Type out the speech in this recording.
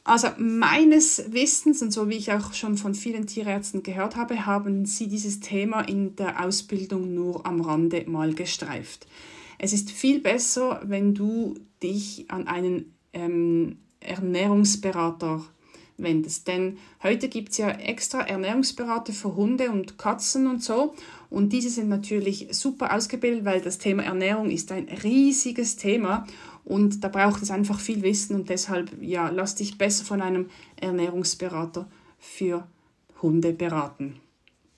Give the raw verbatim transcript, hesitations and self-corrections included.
Also meines Wissens und so wie ich auch schon von vielen Tierärzten gehört habe, haben sie dieses Thema in der Ausbildung nur am Rande mal gestreift. Es ist viel besser, wenn du dich an einen ähm, Ernährungsberater wendest. Denn heute gibt es ja extra Ernährungsberater für Hunde und Katzen und so. Und diese sind natürlich super ausgebildet, weil das Thema Ernährung ist ein riesiges Thema. Und da braucht es einfach viel Wissen. Und deshalb, ja, lass dich besser von einem Ernährungsberater für Hunde beraten.